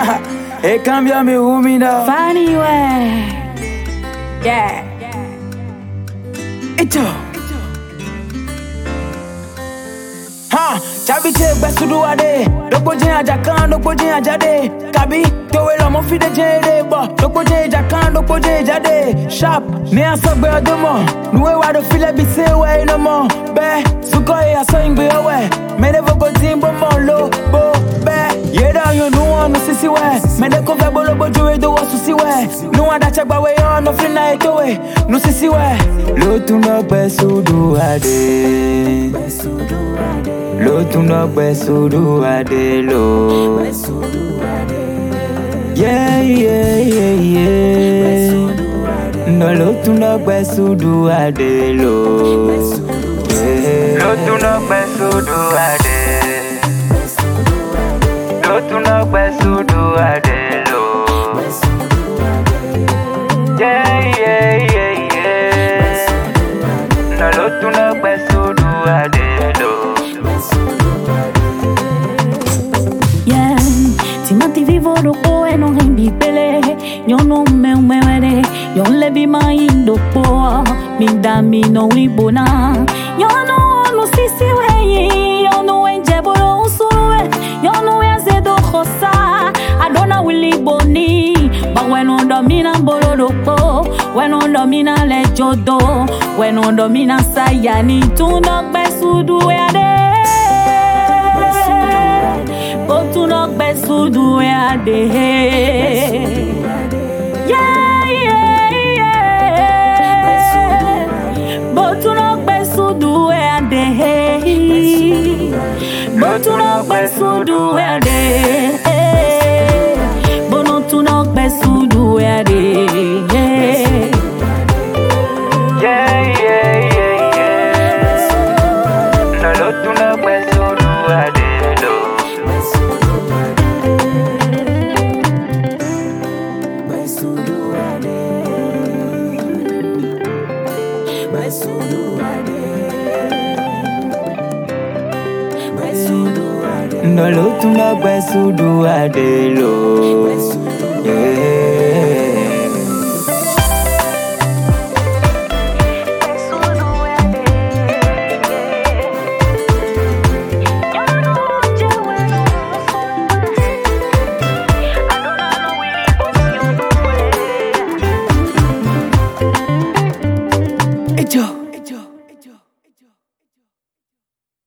E cambiami umida. Funny way. Yeah. Eto. Ha, chabi che besudu ade. Dokbo jin ajakan, dokbo jin ajade. Kabi, towe lo mo fi de jere bo. Dokbo jin ajakan, dokbo jin ajade. Sharp, me asogbe odomo. Nuwe wa do feel be say way no more. Be, suko e aso ingbe owe. Me never go timbo mo lo bo be. Yeda you no one no sisi we. Me de ko fe bolo bojo we do wasu si we. No one that check ba we on no feel na eto we. No sisi we. Lo tu no besudu ade. Lo tu no besudu ade lo. Yeah yeah yeah yeah. No lo tu no besudu ade lo. Lo tu no besudu ade. Lo tu no besudu ade lo. Yeah yeah yeah yeah. No lo tu no besudu ade lo. Yeah. Timati vivo do po e non rendi pele. Yo no me wede. Yo le bi mind do po. Mi da mi no ibona. Yo no sisi we. Yo no enje bolo usuwe. Yo no enze do khosa. Adona willy boni. But when on domina bolo do po. When on domina le jodo. When on domina sayani. Tu no besudu e ade. Tu no besudu e ade. Yeah, yeah, yeah. But tu no besudu e ade. But tu no besudu e ade. Bono tu no besudu e ade. Yeah, yeah, yeah, yeah. No lo tu no besudu ade lo. No lo tu no besudu ade lo. Yeah.